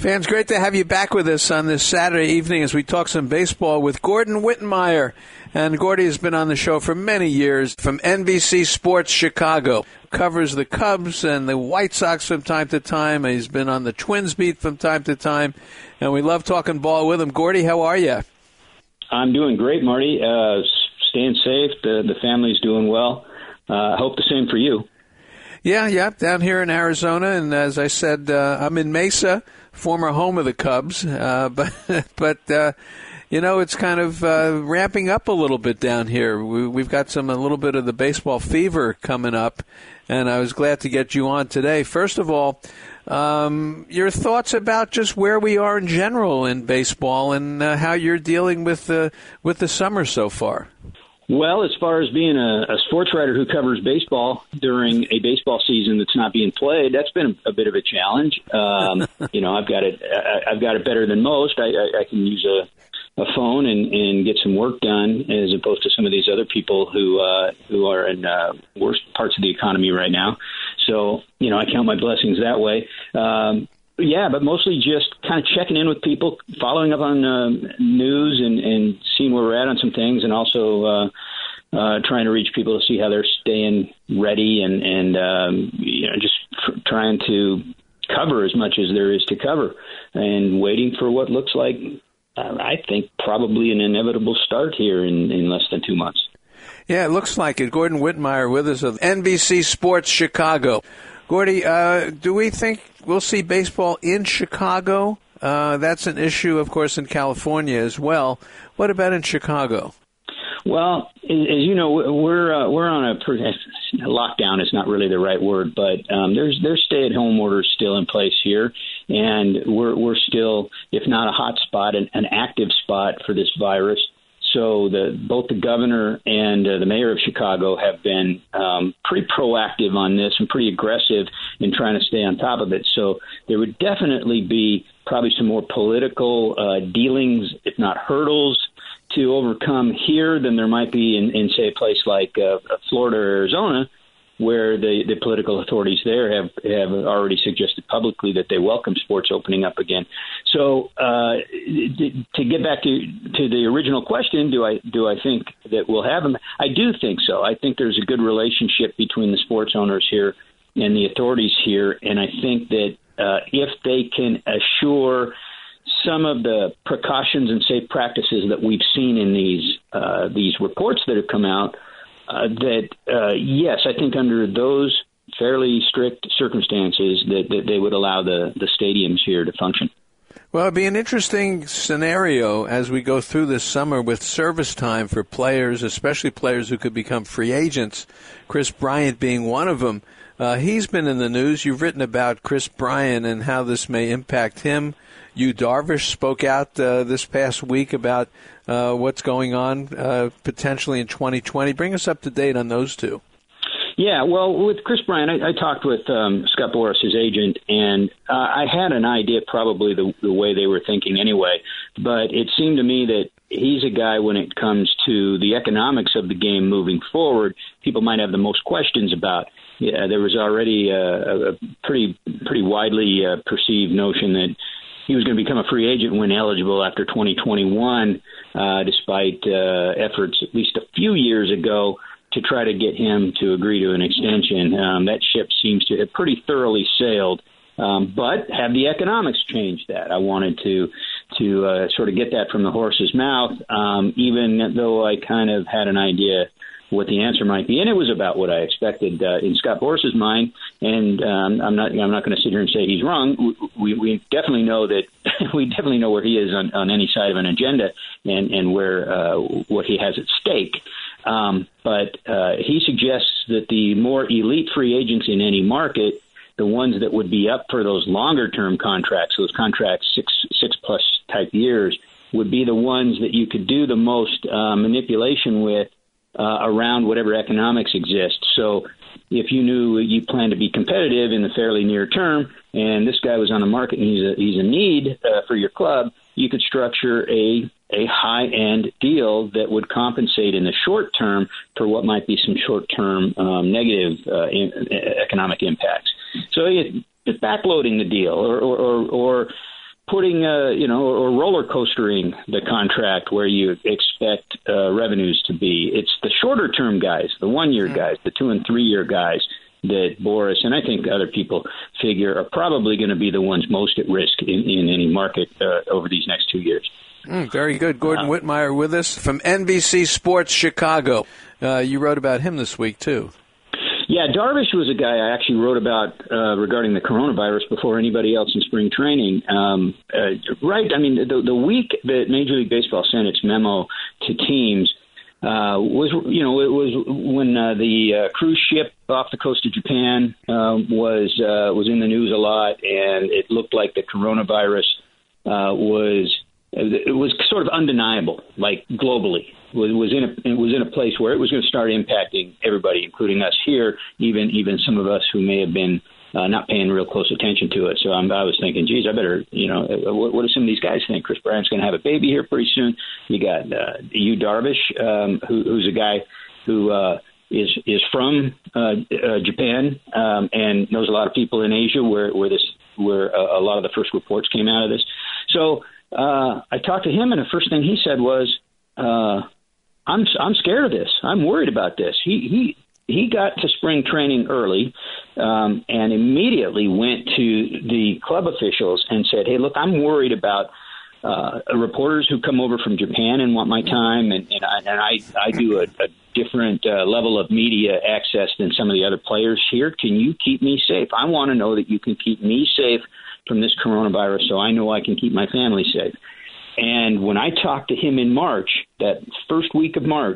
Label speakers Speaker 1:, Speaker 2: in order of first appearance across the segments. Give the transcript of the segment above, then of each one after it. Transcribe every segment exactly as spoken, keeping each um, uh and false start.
Speaker 1: Fans, great to have you back with us on this Saturday evening as we talk some baseball with Gordon Wittenmyer. And Gordy has been on the show for many years from N B C Sports Chicago. Covers the Cubs and the White Sox from time to time. He's been on the Twins beat from time to time. And we love talking ball with him. Gordy, how are you?
Speaker 2: I'm doing great, Marty. Uh, staying safe. The, the family's doing well. I uh, hope the same for you.
Speaker 1: Yeah, yeah, down here in Arizona. And as I said, uh, I'm in Mesa, former home of the Cubs. Uh, but, but uh, you know, it's kind of uh, ramping up a little bit down here. We, we've got some a little bit of the baseball fever coming up. And I was glad to get you on today. First of all, um, your thoughts about just where we are in general in baseball and uh, how you're dealing with the with the summer so far.
Speaker 2: Well, as far as being a, a sports writer who covers baseball during a baseball season that's not being played, that's been a, a bit of a challenge. Um, you know, I've got it. I, I've got it better than most. I, I, I can use a. a phone and, and get some work done as opposed to some of these other people who uh, who are in uh, worse parts of the economy right now. So, you know, I count my blessings that way. Um, yeah, but mostly just kind of checking in with people, following up on uh, news and, and seeing where we're at on some things, and also uh, uh, trying to reach people to see how they're staying ready and, and um, you know, just tr- trying to cover as much as there is to cover and waiting for what looks like Uh, I think probably an inevitable start here in, in less than two months.
Speaker 1: Yeah, it looks like it. Gordon Wittenmyer with us of N B C Sports Chicago. Gordy, uh, do we think we'll see baseball in Chicago? Uh, that's an issue, of course, in California as well. What about in Chicago?
Speaker 2: Well, as you know, we're uh, we're on a lockdown is not really the right word, but um, there's there's stay-at-home orders still in place here, and we're we're still, if not a hot spot, an, an active spot for this virus. So the both the governor and uh, the mayor of Chicago have been um, pretty proactive on this and pretty aggressive in trying to stay on top of it. So there would definitely be probably some more political uh, dealings, if not hurdles, to overcome here than there might be in, in say, a place like uh, Florida or Arizona, where the, the political authorities there have, have already suggested publicly that they welcome sports opening up again. So uh, to get back to, to the original question, do I do I think that we'll have them? I do think so. I think there's a good relationship between the sports owners here and the authorities here, and I think that uh, if they can assure some of the precautions and safe practices that we've seen in these uh, these reports that have come out, uh, that, uh, yes, I think under those fairly strict circumstances that, that they would allow the, the stadiums here to function.
Speaker 1: Well, it'd be an interesting scenario as we go through this summer with service time for players, especially players who could become free agents, Kris Bryant being one of them. Uh, he's been in the news. You've written about Kris Bryant and how this may impact him. Yu Darvish spoke out uh, this past week about uh, what's going on uh, potentially in twenty twenty. Bring us up to date on those two.
Speaker 2: Yeah, well, with Kris Bryant, I, I talked with um, Scott Boras, his agent, and uh, I had an idea probably the, the way they were thinking anyway, but it seemed to me that he's a guy when it comes to the economics of the game moving forward, people might have the most questions about. Yeah, there was already a, a pretty pretty widely uh, perceived notion that he was going to become a free agent when eligible after twenty twenty-one, uh, despite uh, efforts at least a few years ago to try to get him to agree to an extension. Um, that ship seems to have pretty thoroughly sailed. Um, but have the economics changed that? I wanted to to uh, sort of get that from the horse's mouth, um, even though I kind of had an idea what the answer might be, and it was about what I expected uh, in Scott Boras's mind. And um, I'm not I'm not going to sit here and say he's wrong. We we definitely know that we definitely know where he is on, on any side of an agenda and and where uh, what he has at stake. Um, but uh, he suggests that the more elite free agents in any market, the ones that would be up for those longer term contracts, those contracts six six plus type years, would be the ones that you could do the most uh, manipulation with. Uh, around whatever economics exist. So if you knew you planned to be competitive in the fairly near term, and this guy was on the market and he's a, he's a need uh, for your club, you could structure a a high-end deal that would compensate in the short term for what might be some short-term um, negative uh, in, economic impacts. So you, just backloading the deal or, or, or, or putting, uh, you know, or roller coastering the contract where you expect uh, revenues to be. It's the shorter term guys, the one year mm-hmm. guys, the two and three year guys that Boris and I think other people figure are probably going to be the ones most at risk in, in any market uh, over these next two years.
Speaker 1: Mm, very good. Gordon uh, Wittenmyer with us from N B C Sports Chicago. Uh, you wrote about him this week, too.
Speaker 2: Yeah, Darvish was a guy I actually wrote about uh, regarding the coronavirus before anybody else in spring training. Um, uh, right, I mean, the, the week that Major League Baseball sent its memo to teams uh, was, you know, it was when uh, the uh, cruise ship off the coast of Japan uh, was uh, was in the news a lot, and it looked like the coronavirus uh, was it was sort of undeniable, like globally. Was, was in a was in a place where it was going to start impacting everybody, including us here, even even some of us who may have been uh, not paying real close attention to it. So I'm, I was thinking, geez, I better, you know, what, what do some of these guys think? Chris Bryant's going to have a baby here pretty soon. You got uh, Yu Darvish, um, who, who's a guy who uh, is is from uh, uh, Japan um, and knows a lot of people in Asia, where where this where uh, a lot of the first reports came out of this. So uh, I talked to him, and the first thing he said was, Uh, I'm I'm scared of this. I'm worried about this. He he he got to spring training early, um, and immediately went to the club officials and said, "Hey, look, I'm worried about uh, reporters who come over from Japan and want my time, and and I and I, I do a, a different uh, level of media access than some of the other players here. Can you keep me safe? I want to know that you can keep me safe from this coronavirus, so I know I can keep my family safe." And when I talked to him in March, that first week of March,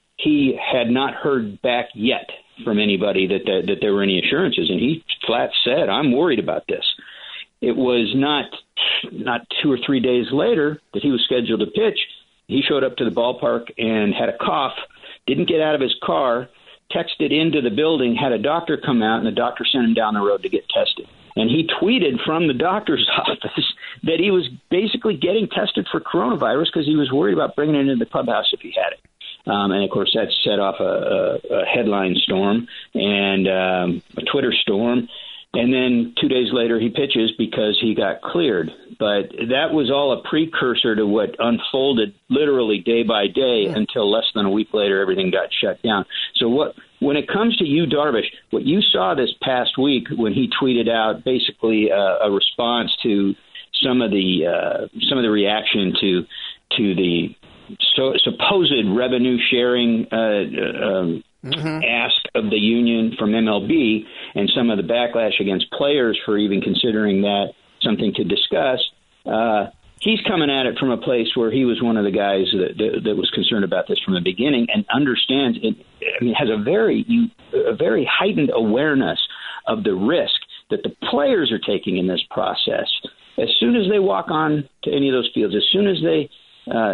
Speaker 2: he had not heard back yet from anybody that, that that there were any assurances. And he flat said, "I'm worried about this." It was not not two or three days later that he was scheduled to pitch. He showed up to the ballpark and had a cough, didn't get out of his car, texted into the building, had a doctor come out, and the doctor sent him down the road to get tested. And he tweeted from the doctor's office that he was basically getting tested for coronavirus because he was worried about bringing it into the clubhouse if he had it. Um, and, of course, that set off a, a, a headline storm and um, a Twitter storm. And then two days later he pitches because he got cleared. But that was all a precursor to what unfolded literally day by day yeah. until less than a week later everything got shut down. So what when it comes to Yu Darvish, what you saw this past week when he tweeted out basically a, a response to some of the uh, some of the reaction to to the so, supposed revenue sharing uh, um, mm-hmm. ask of the union from M L B and some of the backlash against players for even considering that something to discuss. Uh, he's coming at it from a place where he was one of the guys that, that, that was concerned about this from the beginning and understands it. I mean, has a very a very heightened awareness of the risk that the players are taking in this process. As soon as they walk on to any of those fields, as soon as they uh,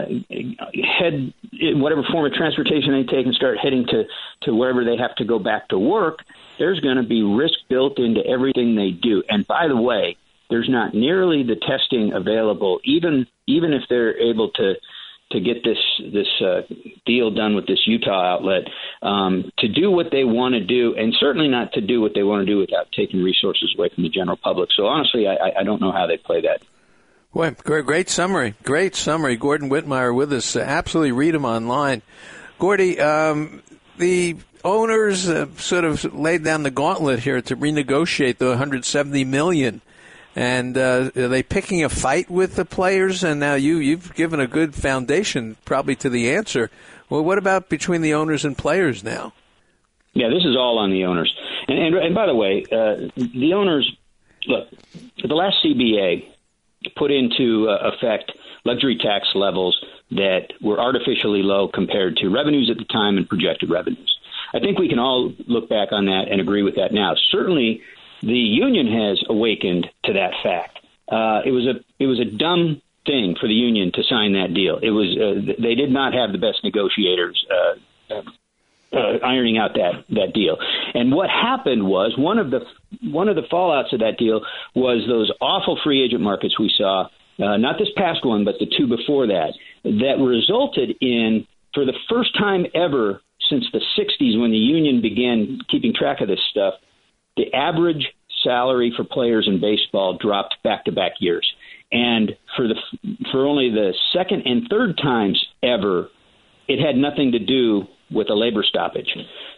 Speaker 2: head in whatever form of transportation they take and start heading to, to wherever they have to go back to work, there's going to be risk built into everything they do. And by the way, there's not nearly the testing available, even even if they're able to to get this this uh, deal done with this Utah outlet, um, to do what they want to do, and certainly not to do what they want to do without taking resources away from the general public. So honestly, I, I don't know how they play that.
Speaker 1: Boy, great, great summary. Great summary. Gordon Wittenmyer with us. Uh, absolutely read him online. Gordy, um, the owners uh, sort of laid down the gauntlet here to renegotiate the one hundred seventy million dollars. And uh, are they picking a fight with the players? And now you, you've given a good foundation probably to the answer. Well, what about between the owners and players now?
Speaker 2: Yeah, this is all on the owners. And, and, and by the way, uh, the owners, look, the last C B A put into uh, effect luxury tax levels that were artificially low compared to revenues at the time and projected revenues. I think we can all look back on that and agree with that now. Certainly, the union has awakened to that fact. Uh, it was a it was a dumb thing for the union to sign that deal. It was uh, they did not have the best negotiators uh, uh, ironing out that, that deal. And what happened was one of the one of the fallouts of that deal was those awful free agent markets we saw. Uh, not this past one, but the two before that. That resulted in, for the first time ever since the sixties, when the union began keeping track of this stuff, the average salary for players in baseball dropped back-to-back years. And for the for only the second and third times ever, it had nothing to do with a labor stoppage.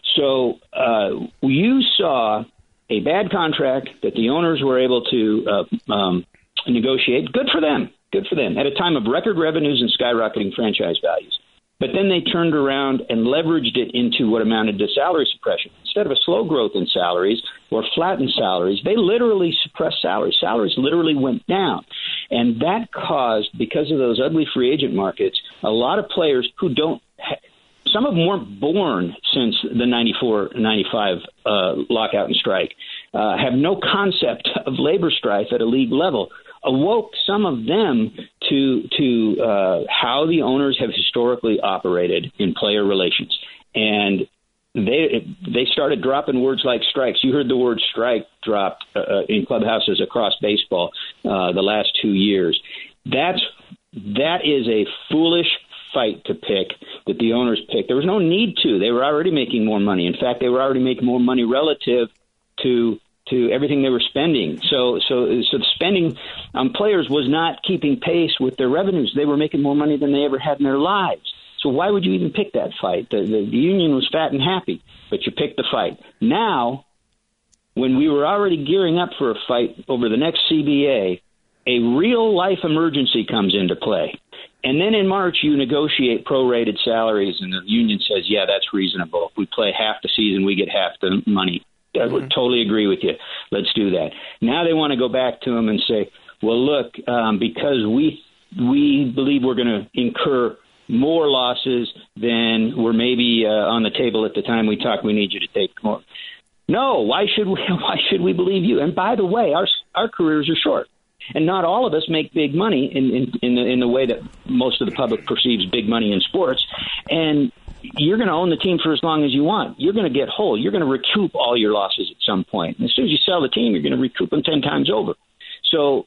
Speaker 2: So uh, you saw a bad contract that the owners were able to uh, um, negotiate. Good for them. Good for them. At a time of record revenues and skyrocketing franchise values. But then they turned around and leveraged it into what amounted to salary suppression. Instead of a slow growth in salaries or flattened salaries, they literally suppressed salaries. Salaries literally went down. And that caused, because of those ugly free agent markets, a lot of players who don't ha- some of them weren't born since the ninety-four ninety-five uh, lockout and strike, uh, have no concept of labor strife at a league level, awoke some of them to to uh, how the owners have historically operated in player relations. And they they started dropping words like strikes. You heard the word strike dropped uh, in clubhouses across baseball uh, the last two years. That's that is a foolish fight to pick that the owners picked. There was no need to. They were already making more money. In fact, they were already making more money relative to to everything they were spending. So so so the spending on players was not keeping pace with their revenues. They were making more money than they ever had in their lives. So why would you even pick that fight? The, the, the union was fat and happy, but you picked the fight. Now, when we were already gearing up for a fight over the next C B A, a real-life emergency comes into play. And then in March, you negotiate prorated salaries, and the union says, yeah, that's reasonable. If we play half the season, we get half the money. I would mm-hmm. totally agree with you. Let's do that. Now they want to go back to them and say, well, look, um, because we we believe we're going to incur more losses than were maybe uh, on the table at the time we talked, we need you to take more. No, why should we? Why should we believe you? And by the way, our our careers are short. And not all of us make big money in, in, in, the, in the way that most of the public perceives big money in sports. And you're going to own the team for as long as you want. You're going to get whole. You're going to recoup all your losses at some point. And as soon as you sell the team, you're going to recoup them ten times over. So,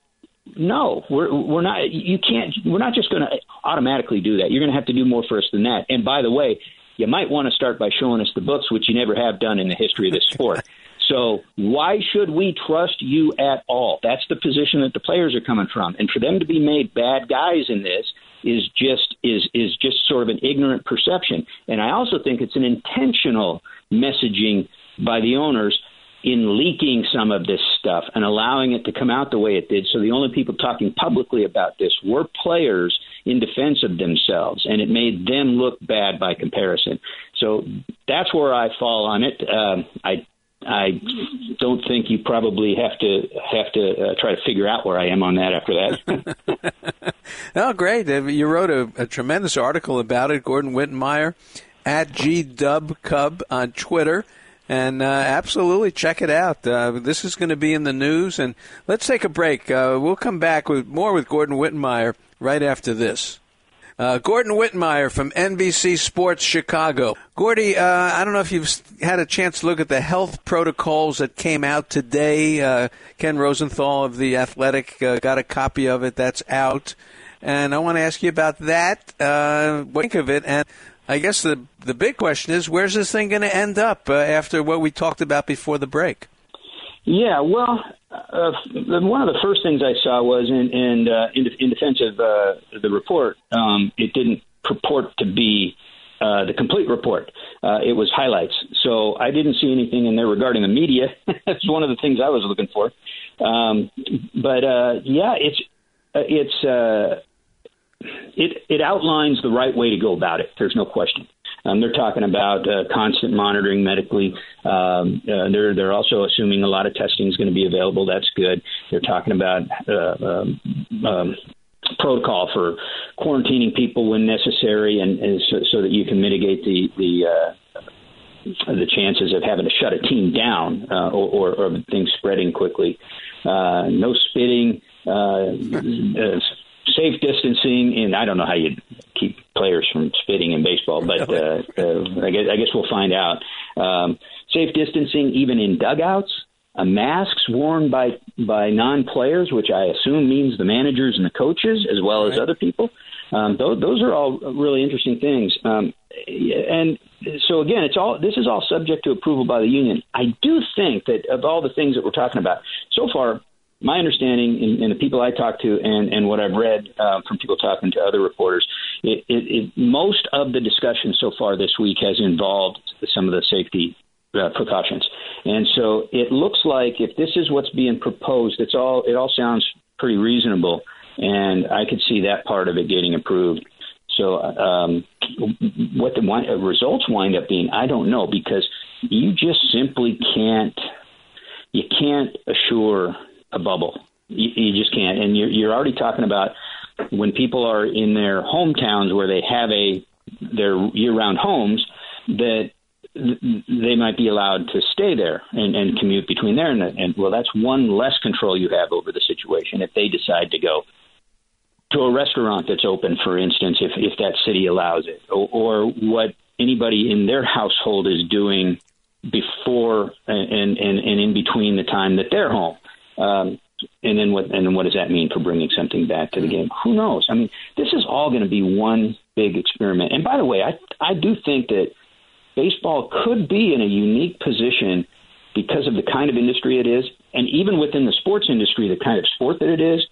Speaker 2: no, we're we're not. You can't. We're not just going to automatically do that. You're going to have to do more for us than that. And by the way, you might want to start by showing us the books, which you never have done in the history of this sport. So why should we trust you at all? That's the position that the players are coming from. And for them to be made bad guys in this is just is is just sort of an ignorant perception. And I also think it's an intentional messaging by the owners in leaking some of this stuff and allowing it to come out the way it did. So the only people talking publicly about this were players in defense of themselves, and it made them look bad by comparison. So that's where I fall on it. Um, I I don't think you probably have to have to uh, try to figure out where I am on that after
Speaker 1: that. Oh, great. You wrote a, a tremendous article about it, Gordon Wittenmyer, at G Dub Cub on Twitter. And uh, absolutely check it out. Uh, this is going to be in the news. And let's take a break. Uh, we'll come back with more with Gordon Wittenmyer right after this. Uh, Gordon Wittenmyer from N B C Sports Chicago. Gordy, uh, I don't know if you've had a chance to look at the health protocols that came out today. Uh, Ken Rosenthal of The Athletic uh, got a copy of it. That's out. And I want to ask you about that. Uh, what do you think of it? And I guess the the big question is, where's this thing going to end up uh, after what we talked about before the break?
Speaker 2: Yeah, well, uh, one of the first things I saw was in in, uh, in, in defense of uh, the report, um, it didn't purport to be uh, the complete report. Uh, it was highlights. So I didn't see anything in there regarding the media. That's one of the things I was looking for. Um, but, uh, yeah, it's uh, it's uh, it it outlines the right way to go about it. There's no question. Um, they're talking about uh, constant monitoring medically. Um, uh, they're they're also assuming a lot of testing is going to be available. That's good. They're talking about uh, um, um, protocol for quarantining people when necessary, and, and so, so that you can mitigate the the uh, the chances of having to shut a team down uh, or, or, or things spreading quickly. Uh, no spitting. Uh, uh, Safe distancing, and I don't know how you keep players from spitting in baseball, but uh, uh, I, guess, I guess we'll find out. Um, safe distancing, even in dugouts. Uh, masks worn by by non-players, which I assume means the managers and the coaches, as well as right. other people. Um, those, those are all really interesting things. Um, and so again, it's all this is all subject to approval by the union. I do think that of all the things that we're talking about so far, my understanding, and, and the people I talk to, and, and what I've read uh, from people talking to other reporters, it, it, it, most of the discussion so far this week has involved some of the safety uh, precautions. And so it looks like if this is what's being proposed, it's all it all sounds pretty reasonable, and I could see that part of it getting approved. So um, what the wi- results wind up being, I don't know, because you just simply can't you can't assure a bubble. You, you just can't. And you're, you're already talking about when people are in their hometowns where they have a their year-round homes, that they might be allowed to stay there and, and commute between there. And, and, well, that's one less control you have over the situation if they decide to go to a restaurant that's open, for instance, if, if that city allows it, or, or what anybody in their household is doing before and, and, and in between the time that they're home. Um, and then what and then what does that mean for bringing something back to the game? Who knows? I mean, this is all going to be one big experiment. And by the way, I I do think that baseball could be in a unique position because of the kind of industry it is, and even within the sports industry, the kind of sport that it is,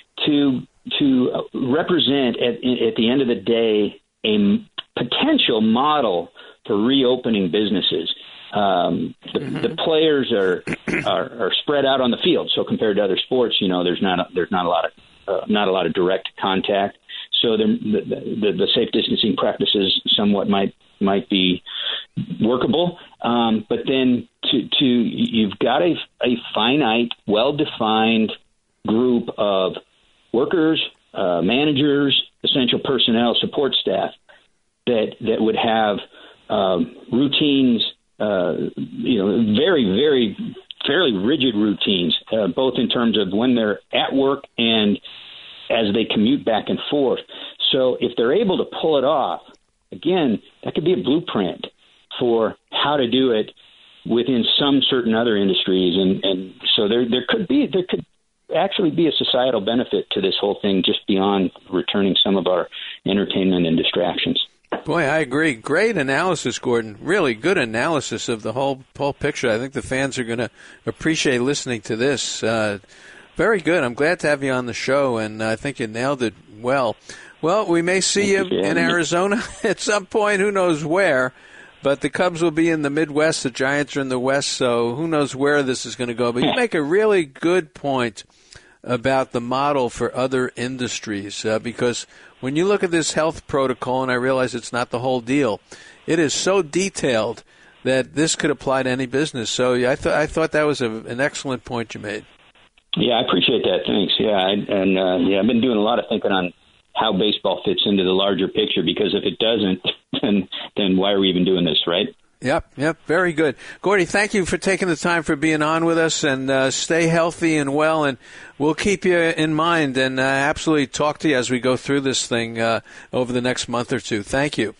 Speaker 2: to to represent at, at the end of the day a potential model for reopening businesses. Um, the, mm-hmm. the players are, are are spread out on the field, so compared to other sports, you know, there's not a, there's not a lot of uh, not a lot of direct contact. So the, the the safe distancing practices somewhat might might be workable, um, but then to to you've got a a finite, well-defined group of workers, uh, managers, essential personnel, support staff that that would have um, routines. Uh, you know, very, very, fairly rigid routines, uh, both in terms of when they're at work and as they commute back and forth. So if they're able to pull it off, again, that could be a blueprint for how to do it within some certain other industries. And, and so there, there could be, there could actually be a societal benefit to this whole thing just beyond returning some of our entertainment and distractions.
Speaker 1: Boy, I agree. Great analysis, Gordon. Really good analysis of the whole whole picture. I think the fans are going to appreciate listening to this. Uh, very good. I'm glad to have you on the show, and I think you nailed it well. Well, we may see you in Arizona at some point. Who knows where? But the Cubs will be in the Midwest. The Giants are in the West, so who knows where this is going to go. But you make a really good point about the model for other industries, uh, because when you look at this health protocol, and I realize it's not the whole deal, it is so detailed that this could apply to any business. So I, th- I thought that was a, an excellent point you made.
Speaker 2: Yeah, I appreciate that. Thanks. Yeah, I, and uh, yeah, I've been doing a lot of thinking on how baseball fits into the larger picture, because if it doesn't, then then why are we even doing this, right?
Speaker 1: Yep, yep, very good. Gordy, thank you for taking the time for being on with us, and uh, stay healthy and well, and we'll keep you in mind and uh, absolutely talk to you as we go through this thing uh, over the next month or two. Thank you.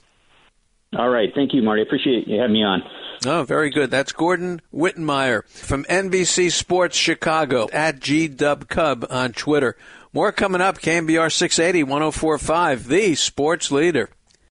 Speaker 2: All right. Thank you, Marty. I appreciate you having me on.
Speaker 1: Oh, very good. That's Gordon Wittenmyer from N B C Sports Chicago, at G Dub Cub on Twitter. More coming up, K M B R six eighty, one oh four point five, the sports leader.